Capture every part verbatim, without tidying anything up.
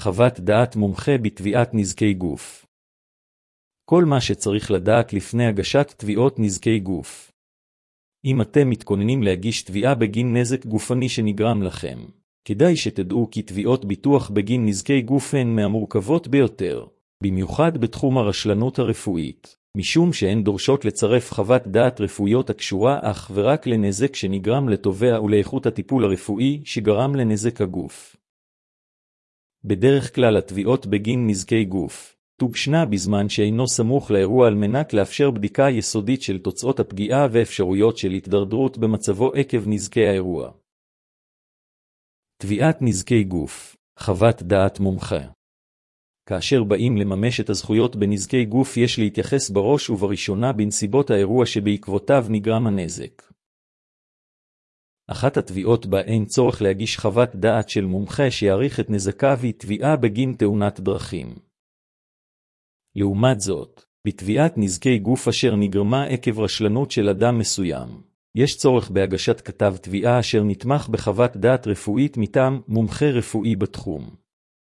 חוות דעת מומחה בתביעת נזקי גוף. כל מה שצריך לדעת לפני הגשת תביעות נזקי גוף. אם אתם מתכוננים להגיש תביעה בגין נזק גופני שנגרם לכם, כדאי שתדעו כי תביעות ביטוח בגין נזקי גוף הן מהמורכבות ביותר, במיוחד בתחום הרשלנות הרפואית, משום שהן דורשות לצרף חוות דעת רפואיות הקשורה אך ורק לנזק שנגרם לתובע ולאיכות הטיפול הרפואי שגרם לנזק הגוף. בדרך כלל התביעות בגין נזקי גוף תוגשנה בזמן שאינו סמוך לאירוע על מנת לאפשר בדיקה יסודית של תוצאות הפגיעה ואפשרויות של התדרדרות במצבו עקב נזקי האירוע. תביעת נזקי גוף, חוות דעת מומחה. כאשר באים לממש את הזכויות בנזקי גוף יש להתייחס בראש ובראשונה בנסיבות האירוע שבעקבותיו נגרם הנזק. אחת התביעות בה אין צורך להגיש חוות דעת של מומחה שיעריך את נזקיו היא תביעה בגין תאונת דרכים. לעומת זאת, בתביעת נזקי גוף אשר נגרמה עקב רשלנות של אדם מסוים, יש צורך בהגשת כתב תביעה אשר נתמך בחוות דעת רפואית מטעם מומחה רפואי בתחום.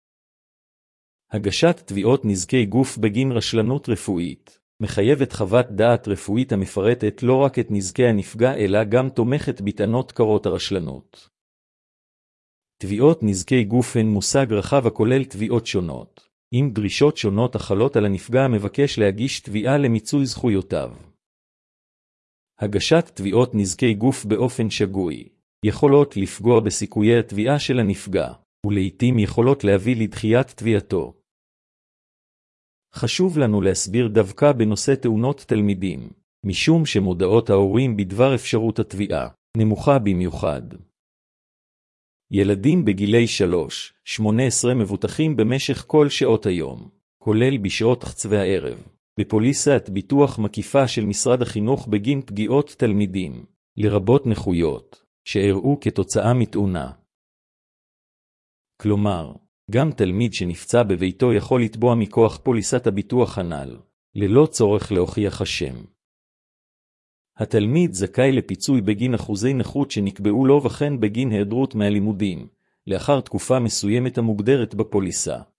הגשת תביעות נזקי גוף בגין רשלנות רפואית מחייבת חוות דעת רפואית המפרטת לא רק את נזקי הנפגע אלא גם תומכת בטענות קרות הרשלנות. תביעות נזקי גוף הן מושג רחב הכולל תביעות שונות, עם דרישות שונות החלות על הנפגע המבקש להגיש תביעה למיצוי זכויותיו. הגשת תביעות נזקי גוף באופן שגוי יכולות לפגוע בסיכויי התביעה של הנפגע, ולעיתים יכולות להביא לדחיית תביעתו. חשוב לנו להסביר דווקא בנושא תאונות תלמידים, משום שמודעות ההורים בדבר אפשרות התביעה נמוכה במיוחד. ילדים בגילי שלוש עד שמונה עשרה מבוטחים במשך כל שעות היום, כולל בשעות חצי הערב, בפוליסת ביטוח מקיפה של משרד החינוך בגין פגיעות תלמידים, לרבות נכויות, שאירעו כתוצאה מתאונה. כלומר, גם תלמיד שנפצע בביתו יכול לתבוע מכוח פוליסת הביטוח הנ"ל, ללא צורך להוכיח אשם. התלמיד זכאי לפיצוי בגין אחוזי נכות שנקבעו לו וכן בגין היעדרות מהלימודים, לאחר תקופה מסוימת המוגדרת בפוליסה.